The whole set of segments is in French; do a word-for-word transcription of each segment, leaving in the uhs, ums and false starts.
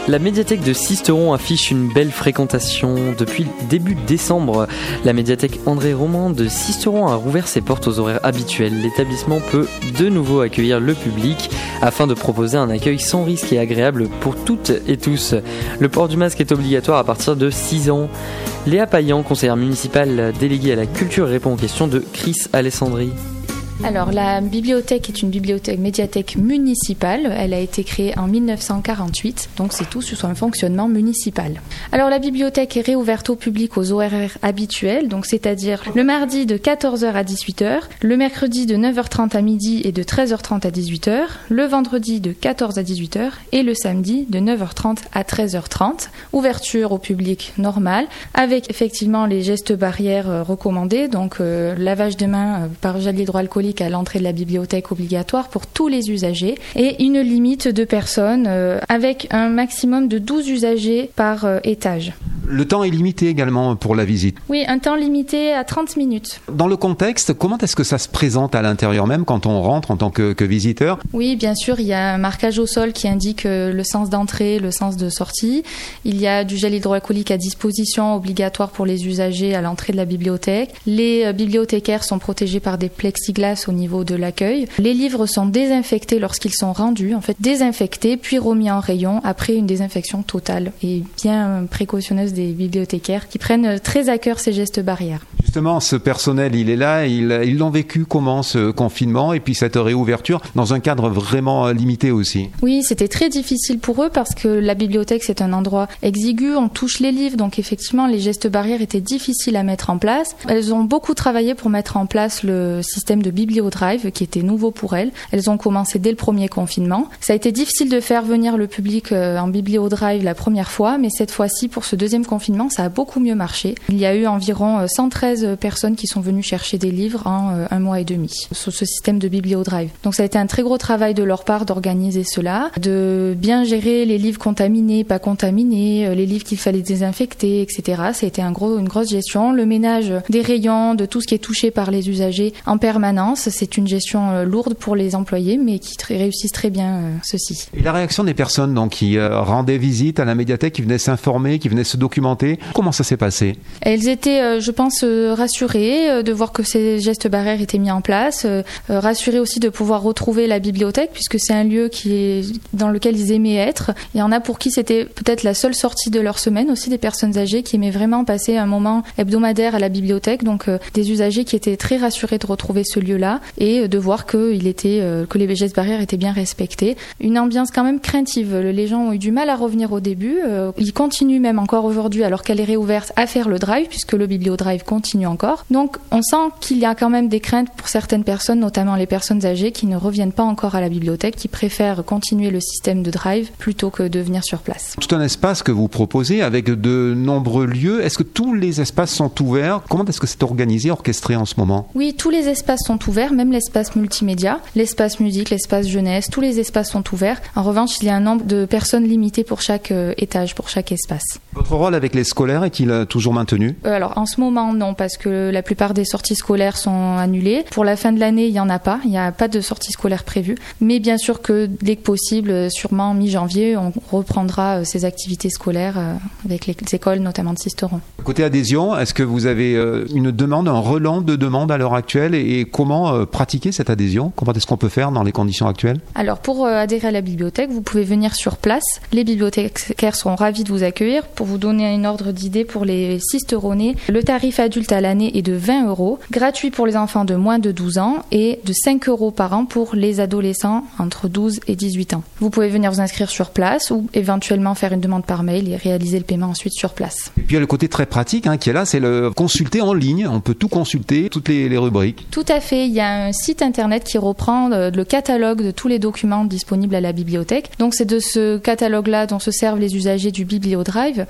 La médiathèque de Sisteron affiche une belle fréquentation. Depuis début décembre, la médiathèque André Roman de Sisteron a rouvert ses portes aux horaires habituels. L'établissement peut de nouveau accueillir le public afin de proposer un accueil sans risque et agréable pour toutes et tous. Le port du masque est obligatoire à partir de six ans. Léa Payan, conseillère municipale déléguée à la culture, répond aux questions de Chris Alessandri. Alors, la bibliothèque est une bibliothèque médiathèque municipale. Elle a été créée en dix-neuf cent quarante-huit, donc c'est tout sur son fonctionnement municipal. Alors, la bibliothèque est réouverte au public aux horaires habituels, donc c'est-à-dire le mardi de quatorze heures à dix-huit heures, le mercredi de neuf heures trente à midi et de treize heures trente à dix-huit heures, le vendredi de quatorze à dix-huit heures et le samedi de neuf heures trente à treize heures trente. Ouverture au public normale, avec effectivement les gestes barrières recommandés, donc euh, lavage de mains euh, par gel hydroalcoolique à l'entrée de la bibliothèque obligatoire pour tous les usagers et une limite de personnes euh, avec un maximum de douze usagers par euh, étage. Le temps est limité également pour la visite. Oui, un temps limité à trente minutes. Dans le contexte, comment est-ce que ça se présente à l'intérieur même quand on rentre en tant que, que visiteur ? Oui, bien sûr, il y a un marquage au sol qui indique le sens d'entrée, le sens de sortie. Il y a du gel hydroalcoolique à disposition obligatoire pour les usagers à l'entrée de la bibliothèque. Les bibliothécaires sont protégés par des plexiglas au niveau de l'accueil. Les livres sont désinfectés lorsqu'ils sont rendus, en fait désinfectés puis remis en rayon après une désinfection totale et bien précautionneuse des bibliothécaires qui prennent très à cœur ces gestes barrières. Justement, ce personnel, il est là, ils, ils l'ont vécu comment ce confinement et puis cette réouverture dans un cadre vraiment limité aussi. Oui, c'était très difficile pour eux parce que la bibliothèque c'est un endroit exigu, on touche les livres, donc effectivement les gestes barrières étaient difficiles à mettre en place. Elles ont beaucoup travaillé pour mettre en place le système de BiblioDrive qui était nouveau pour elles. Elles ont commencé dès le premier confinement. Ça a été difficile de faire venir le public en BiblioDrive la première fois, mais cette fois-ci pour ce deuxième confinement, ça a beaucoup mieux marché. Il y a eu environ cent treize personnes qui sont venues chercher des livres en un mois et demi sur ce système de BiblioDrive. Donc ça a été un très gros travail de leur part d'organiser cela, de bien gérer les livres contaminés, pas contaminés, les livres qu'il fallait désinfecter, et cetera. Ça a été un gros, une grosse gestion. Le ménage des rayons, de tout ce qui est touché par les usagers en permanence, c'est une gestion lourde pour les employés, mais qui t- réussissent très bien euh, ceci. Et la réaction des personnes donc, qui euh, rendaient visite à la médiathèque, qui venaient s'informer, qui venaient se documenter, comment ça s'est passé ? Elles étaient, euh, je pense, euh, rassurées euh, de voir que ces gestes barrières étaient mis en place, euh, euh, rassurées aussi de pouvoir retrouver la bibliothèque, puisque c'est un lieu qui est, dans lequel ils aimaient être. Il y en a pour qui c'était peut-être la seule sortie de leur semaine, aussi des personnes âgées qui aimaient vraiment passer un moment hebdomadaire à la bibliothèque, donc euh, des usagers qui étaient très rassurés de retrouver ce lieu-là et de voir que, il était, euh, que les gestes barrières étaient bien respectés. Une ambiance quand même craintive. Les gens ont eu du mal à revenir au début. Euh, ils continuent même encore aujourd'hui, alors qu'elle est réouverte, à faire le drive, puisque le BiblioDrive continue encore. Donc on sent qu'il y a quand même des craintes pour certaines personnes, notamment les personnes âgées qui ne reviennent pas encore à la bibliothèque, qui préfèrent continuer le système de drive plutôt que de venir sur place. Tout un espace que vous proposez avec de nombreux lieux. Est-ce que tous les espaces sont ouverts ? Comment est-ce que c'est organisé, orchestré en ce moment ? Oui, tous les espaces sont ouverts, même l'espace multimédia, l'espace musique, l'espace jeunesse, tous les espaces sont ouverts. En revanche, il y a un nombre de personnes limité pour chaque euh, étage, pour chaque espace. Votre rôle avec les scolaires est-il euh, toujours maintenu ? euh, Alors, en ce moment, non, parce que la plupart des sorties scolaires sont annulées. Pour la fin de l'année, il n'y en a pas. Il n'y a pas de sortie scolaire prévue. Mais bien sûr que dès que possible, sûrement mi-janvier, on reprendra euh, ces activités scolaires euh, avec les écoles, notamment de Sisteron. Côté adhésion, est-ce que vous avez euh, une demande, un relan de demande à l'heure actuelle et, et comment euh, pratiquer cette adhésion ? Comment est-ce qu'on peut faire dans les conditions actuelles ? Alors, pour euh, adhérer à la bibliothèque, vous pouvez venir sur place. Les bibliothécaires seront ravis de vous accueillir. Pour vous donner un ordre d'idée, pour les Sisteronais, le tarif adulte à l'année est de vingt euros, gratuit pour les enfants de moins de douze ans et de cinq euros par an pour les adolescents entre douze et dix-huit ans. Vous pouvez venir vous inscrire sur place ou éventuellement faire une demande par mail et réaliser le paiement ensuite sur place. Et puis il y a le côté très pratique hein, qui est là, c'est le consulter en ligne. On peut tout consulter, toutes les, les rubriques. Tout à fait. Il y a un site internet qui reprend le catalogue de tous les documents disponibles à la bibliothèque. Donc c'est de ce catalogue-là dont se servent les usagers du BiblioDrive qui font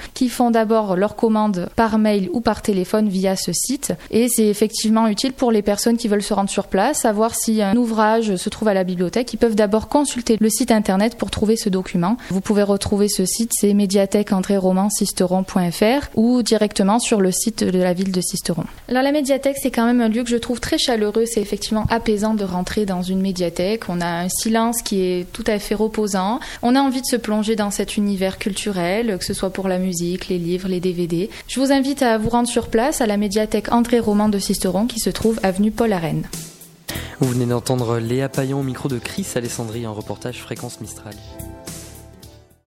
font d'abord leur commande par mail ou par téléphone via ce site. Et c'est effectivement utile pour les personnes qui veulent se rendre sur place, savoir si un ouvrage se trouve à la bibliothèque. Ils peuvent d'abord consulter le site internet pour trouver ce document. Vous pouvez retrouver ce site, c'est médiathèque André Roman Sisteron point f r ou directement sur le site de la ville de Sisteron. Alors la médiathèque, c'est quand même un lieu que je trouve très chaleureux. C'est effectivement apaisant de rentrer dans une médiathèque. On a un silence qui est tout à fait reposant. On a envie de se plonger dans cet univers culturel, que ce soit pour la musique, les livres, les D V D. Je vous invite à vous rendre sur place à la médiathèque André Roman de Sisteron qui se trouve avenue Paul Arène. Vous venez d'entendre Léa Payan au micro de Chris Alessandri en reportage Fréquence Mistral.